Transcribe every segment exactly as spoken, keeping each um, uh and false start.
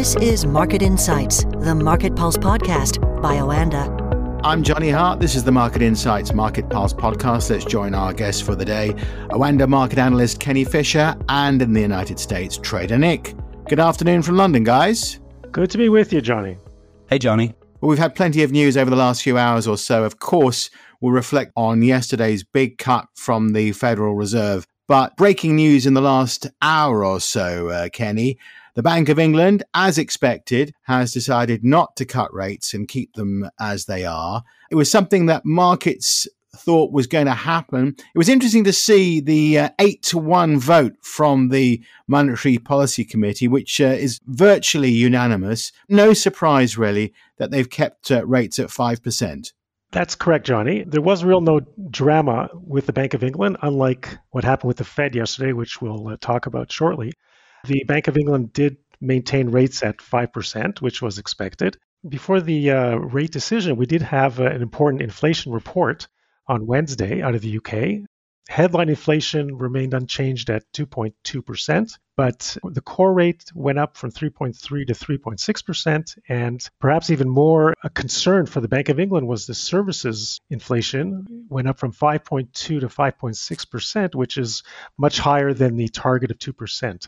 This is Market Insights, the Market Pulse podcast by Oanda. I'm Johnny Hart. This is the Market Insights Market Pulse podcast. Let's join our guests for the day, Oanda market analyst Kenny Fisher and in the United States, trader Nick. Good afternoon from London, guys. Good to be with you, Johnny. Hey, Johnny. Well, we've had plenty of news over the last few hours or so. Of course, we'll reflect on yesterday's big cut from the Federal Reserve. But breaking news in the last hour or so, uh, Kenny, the Bank of England, as expected, has decided not to cut rates and keep them as they are. It was something that markets thought was going to happen. It was interesting to see the uh, eight to one vote from the Monetary Policy Committee, which uh, is virtually unanimous. No surprise, really, that they've kept uh, rates at five percent. That's correct, Johnny. There was real no drama with the Bank of England, unlike what happened with the Fed yesterday, which we'll uh, talk about shortly. The Bank of England did maintain rates at five percent, which was expected. Before the uh, rate decision, we did have uh, an important inflation report on Wednesday out of the U K. Headline inflation remained unchanged at two point two percent, but the core rate went up from three point three to three point six percent. And perhaps even more a concern for the Bank of England was the services inflation went up from five point two to five point six percent, which is much higher than the target of two percent.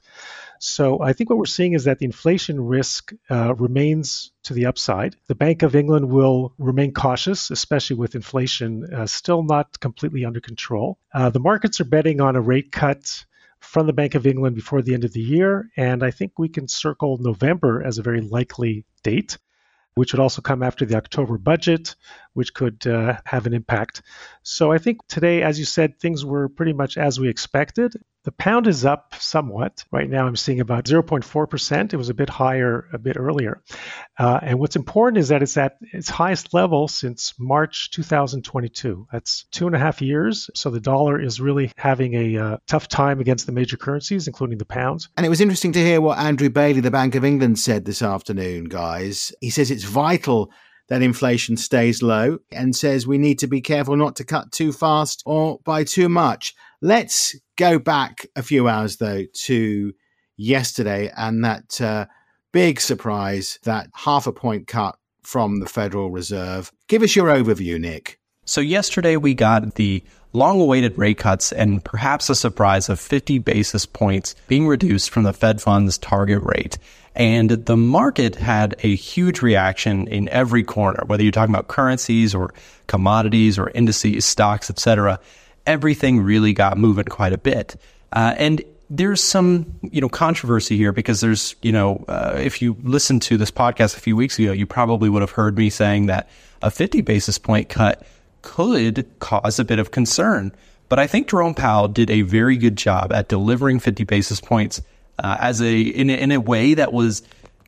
So I think what we're seeing is that the inflation risk uh, remains to the upside. The Bank of England will remain cautious, especially with inflation uh, still not completely under control. Uh, the markets are betting on a rate cut from the Bank of England before the end of the year, and I think we can circle November as a very likely date, which would also come after the October budget, which could uh, have an impact. So I think today, as you said, things were pretty much as we expected. The pound is up somewhat. Right now I'm seeing about zero point four percent. It was a bit higher a bit earlier. Uh, and what's important is that it's at its highest level since March two thousand twenty-two. That's two and a half years. So the dollar is really having a uh, tough time against the major currencies, including the pound. And it was interesting to hear what Andrew Bailey, the Bank of England, said this afternoon, guys. He says it's vital that inflation stays low and says we need to be careful not to cut too fast or by too much. Let's go back a few hours, though, to yesterday and that uh, big surprise, that half a point cut from the Federal Reserve. Give us your overview, Nick. So yesterday we got the long-awaited rate cuts and perhaps a surprise of fifty basis points being reduced from the Fed funds target rate. And the market had a huge reaction in every corner, whether you're talking about currencies or commodities or indices, stocks, et cetera. Everything really got moving quite a bit. Uh, and there's some, you know, controversy here because there's, you know, uh, if you listened to this podcast a few weeks ago, you probably would have heard me saying that a fifty basis point cut could cause a bit of concern. But I think Jerome Powell did a very good job at delivering fifty basis points uh, as a in, a in a way that was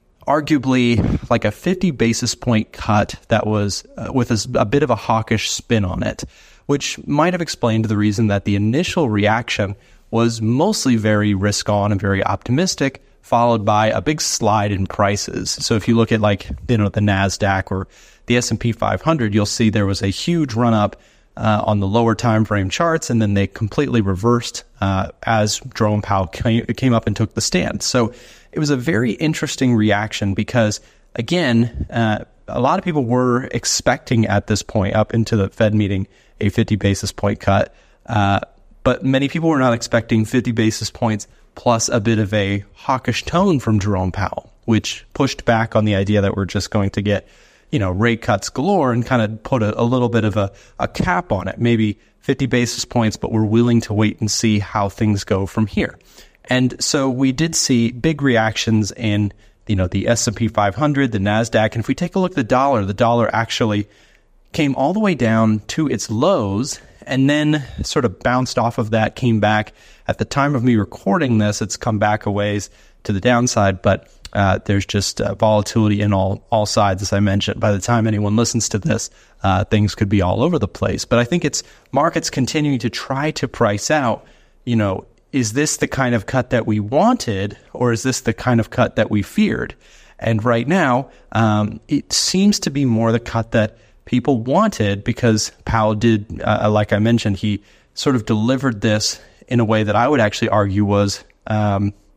arguably like a fifty basis point cut that was uh, with a, a bit of a hawkish spin on it, which might have explained the reason that the initial reaction was mostly very risk-on and very optimistic, followed by a big slide in prices. So if you look at like, you know, the NASDAQ or the S and P five hundred, you'll see there was a huge run-up uh, on the lower time frame charts, and then they completely reversed uh, as Jerome Powell came, came up and took the stand. So it was a very interesting reaction because, again, uh, a lot of people were expecting at this point, up into the Fed meeting, a fifty basis point cut. Uh, but many people were not expecting fifty basis points plus a bit of a hawkish tone from Jerome Powell, which pushed back on the idea that we're just going to get, you know, rate cuts galore and kind of put a, a little bit of a, a cap on it, maybe fifty basis points, but we're willing to wait and see how things go from here. And so we did see big reactions in, you know, the S and P five hundred, the NASDAQ. And if we take a look at the dollar, the dollar actually came all the way down to its lows and then sort of bounced off of that, came back. At the time of me recording this, it's come back a ways to the downside, but uh, there's just uh, volatility in all, all sides, as I mentioned. By the time anyone listens to this, uh, things could be all over the place. But I think it's markets continuing to try to price out, you know, is this the kind of cut that we wanted, or is this the kind of cut that we feared? And right now, um, it seems to be more the cut that people wanted because Powell did, uh, like I mentioned, he sort of delivered this in a way that I would actually argue was um,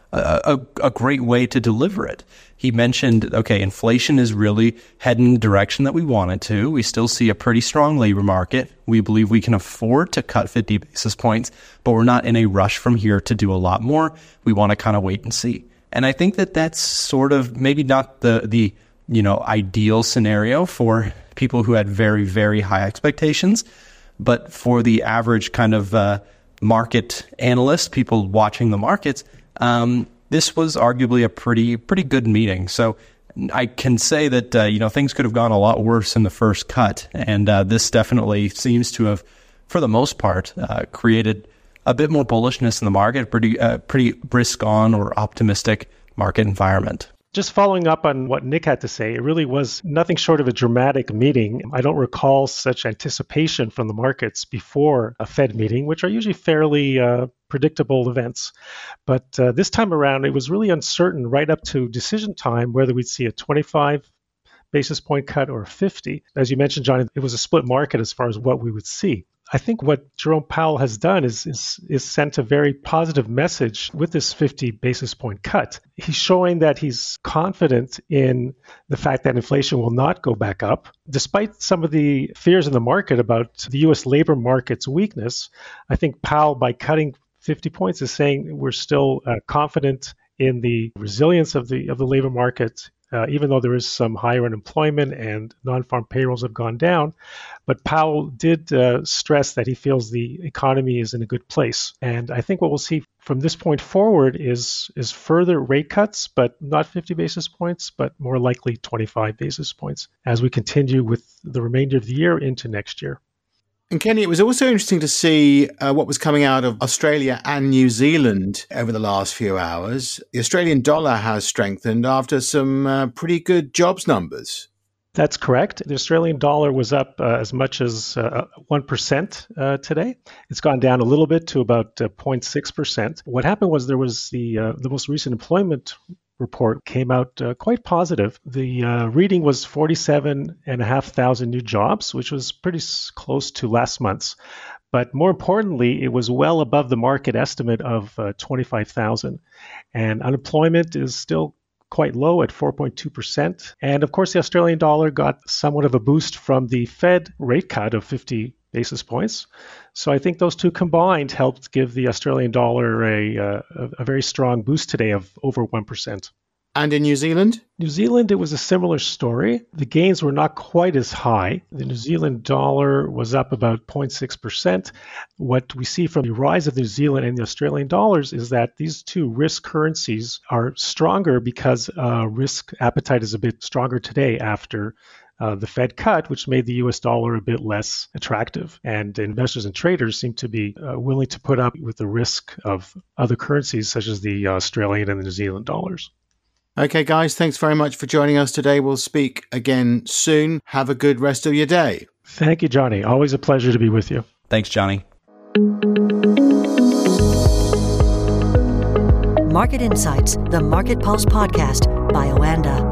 a, a great way to deliver it. He mentioned, okay, inflation is really heading in the direction that we want it to. We still see a pretty strong labor market. We believe we can afford to cut fifty basis points, but we're not in a rush from here to do a lot more. We want to kind of wait and see. And I think that that's sort of maybe not the, the you know, ideal scenario for people who had very, very high expectations, but for the average kind of uh, market analyst, people watching the markets, um, this was arguably a pretty pretty good meeting. So I can say that uh, you know things could have gone a lot worse in the first cut, and uh, this definitely seems to have, for the most part, uh, created a bit more bullishness in the market, pretty uh, pretty brisk on or optimistic market environment. Just following up on what Nick had to say, it really was nothing short of a dramatic meeting. I don't recall such anticipation from the markets before a Fed meeting, which are usually fairly uh, predictable events. But uh, this time around, it was really uncertain right up to decision time whether we'd see a twenty-five basis point cut or a fifty. As you mentioned, John, it was a split market as far as what we would see. I think what Jerome Powell has done is, is is sent a very positive message with this fifty basis point cut. He's showing that he's confident in the fact that inflation will not go back up. Despite some of the fears in the market about the U S labor market's weakness, I think Powell, by cutting fifty points, is saying we're still uh, confident in the resilience of the of the labor market. Uh, even though there is some higher unemployment and non-farm payrolls have gone down. But Powell did uh, stress that he feels the economy is in a good place. And I think what we'll see from this point forward is, is further rate cuts, but not fifty basis points, but more likely twenty-five basis points as we continue with the remainder of the year into next year. And Kenny, it was also interesting to see uh, what was coming out of Australia and New Zealand over the last few hours. The Australian dollar has strengthened after some uh, pretty good jobs numbers. That's correct. The Australian dollar was up uh, as much as uh, one percent uh, today. It's gone down a little bit to about uh, zero point six percent. What happened was there was the uh, the most recent employment report came out uh, quite positive. The uh, reading was forty-seven and a half thousand new jobs, which was pretty s- close to last month's. But more importantly, it was well above the market estimate of uh, twenty-five thousand. And unemployment is still quite low at four point two percent. And of course, the Australian dollar got somewhat of a boost from the Fed rate cut of fifty basis points. So I think those two combined helped give the Australian dollar a, uh, a very strong boost today of over one percent. And in New Zealand? New Zealand, it was a similar story. The gains were not quite as high. The New Zealand dollar was up about zero point six percent. What we see from the rise of New Zealand and the Australian dollars is that these two risk currencies are stronger because uh, risk appetite is a bit stronger today after Uh, the Fed cut, which made the U S dollar a bit less attractive. And investors and traders seem to be uh, willing to put up with the risk of other currencies, such as the Australian and the New Zealand dollars. Okay, guys, thanks very much for joining us today. We'll speak again soon. Have a good rest of your day. Thank you, Johnny. Always a pleasure to be with you. Thanks, Johnny. Market Insights, the Market Pulse podcast by Oanda.